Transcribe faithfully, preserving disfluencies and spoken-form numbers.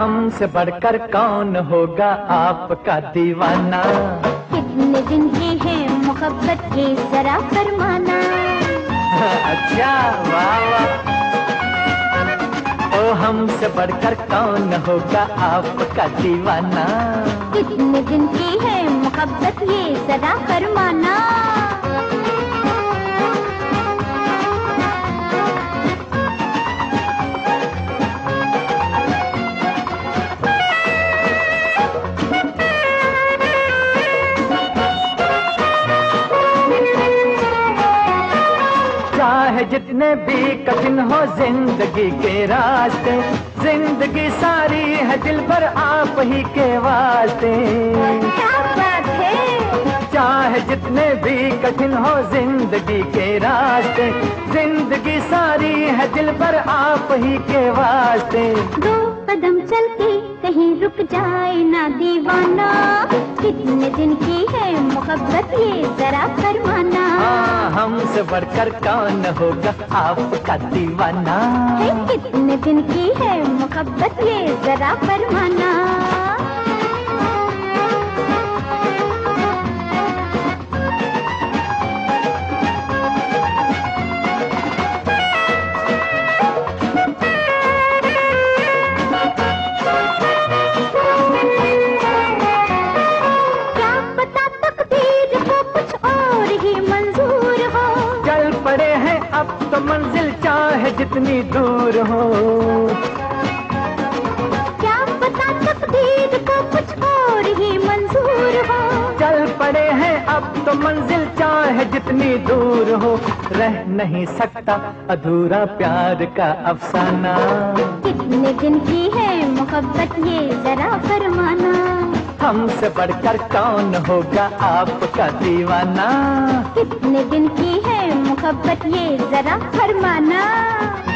हमसे बढ़कर कौन होगा आपका दीवाना। कितने दिन की है मोहब्बत ये जरा फरमाना। अच्छा वाह वाह। ओ हमसे बढ़कर कौन होगा आपका दीवाना। कितने दिन की है मोहब्बत ये जरा फरमाना। चाहे जितने भी कठिन हो जिंदगी के रास्ते, जिंदगी सारी है दिल भर आप ही के वास्ते। क्या बात है। चाहे जितने भी कठिन हो जिंदगी के रास्ते, जिंदगी सारी है दिल भर आप ही के वास्ते। दो कदम चल के कहीं रुक जाए ना दीवाना। कितने दिन की है मोहब्बत ये जरा फरमाना। हाँ हमसे बढ़कर कौन होगा आपका दीवाना। है कितने दिन की है मोहब्बत ये जरा फरमाना। अब तो मंजिल चाहे जितनी दूर हो। क्या पता तकदीर को कुछ और ही मंजूर हो। चल पड़े हैं अब तो मंजिल चाहे जितनी दूर हो। रह नहीं सकता अधूरा प्यार का अफसाना। कितने दिन की है मोहब्बत ये जरा फरमाना। हमसे बढ़कर कौन होगा आपका दीवाना। कितने दिन की है मोहब्बत ये जरा फरमाना।